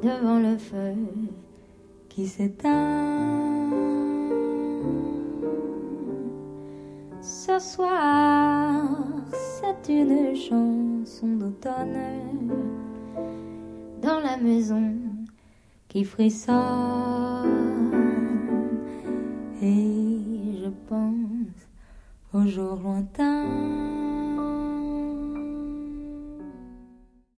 devant le feu qui s'éteint. Ce soir, c'est une chanson d'automne dans la maison qui frissonne. Et je pense aux jours lointains